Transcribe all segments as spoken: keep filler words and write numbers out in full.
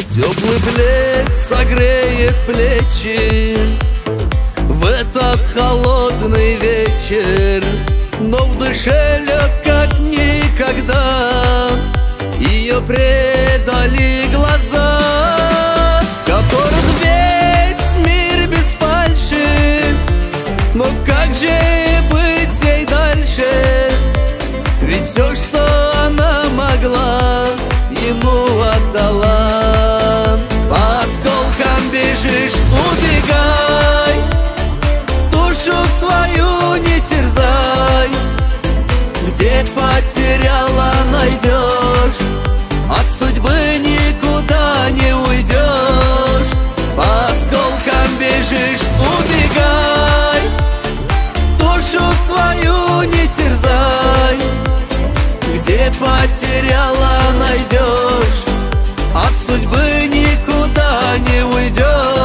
Теплый плед согреет плечи в этот холодный вечер, но в душе лед как никогда. Ее предали глаза, которых весь мир без фальши. Но как же быть ей дальше? Ведь все, что она могла, ему отдала. По осколкам бежишь, убегай, душу свою не терзай. Где потеряла, найдешь, от судьбы никуда не уйдешь. По осколкам бежишь, убегай, душу свою не терзай. Где потеряла, найдешь, от судьбы никуда не уйдешь.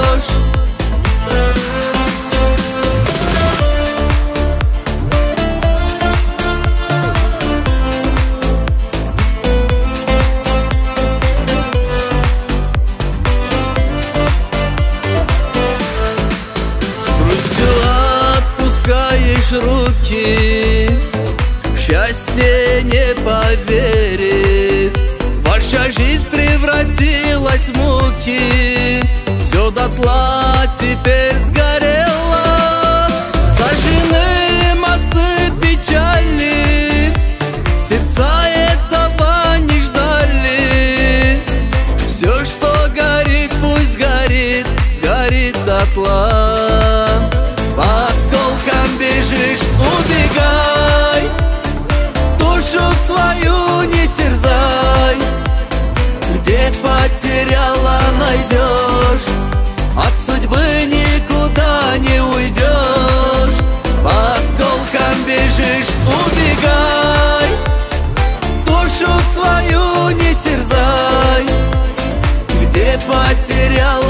Отпускаешь руки, в счастье не поверив. Ваша жизнь превратилась в муки, все дотла теперь сгорело. Сожжены мосты печали, сердца этого не ждали. Все, что горит, пусть горит, сгорит дотла. По осколкам бежишь, убегай, душу свою не терзай. Где потеряла, найдешь, от судьбы никуда не уйдешь. По осколкам бежишь, убегай, душу свою не терзай. Где потеряла,